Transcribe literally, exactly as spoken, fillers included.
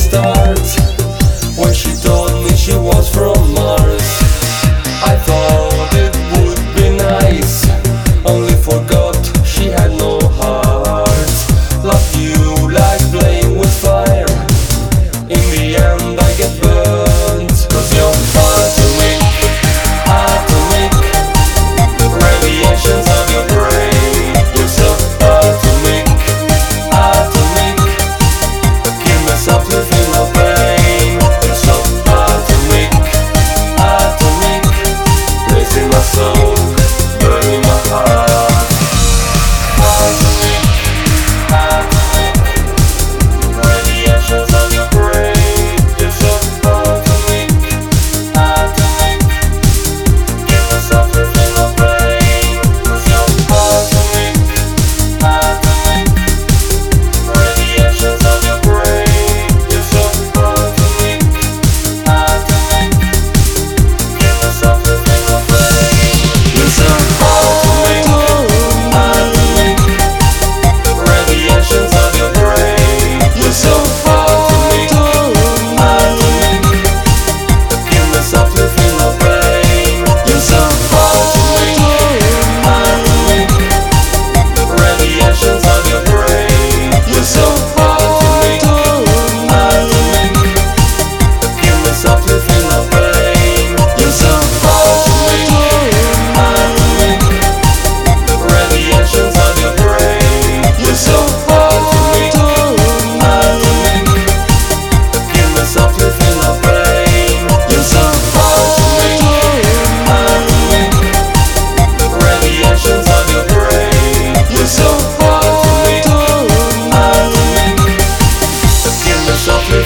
start. When she told me she was from Mars, I thought it would be nice, only forgot she had no heart. Loved you like playing with fire, in the end I get burned. Cause you're atomic, atomic, radiations of your brain. You're so atomic, atomic, kill me softly, feel no pain. You're so atomic, atomic, raising my soul, burning my heart. Atomic, atomic, radiations of your brain. You're so atomic, atomic, kill me softly, feel no pain. Cause you're atomic, atomic, radiations of your brain. You're so atomic, atomic, kill me softly, feel no pain. You're so atomic, atomic, radiations of your brain. You're so atomic, atomic, kill me softly, feel no pain. You're so atomic, atomic, radiations of your brain. You're so atomic, atomic, kill me softly, feel no pain. You're so atomic, atomic, radiations of your brain. You're so atomic, atomic, kill me softly, feel no pain. You're so atomic, atomic, radiations of your brain. You're so atomic, atomic, kill me softly,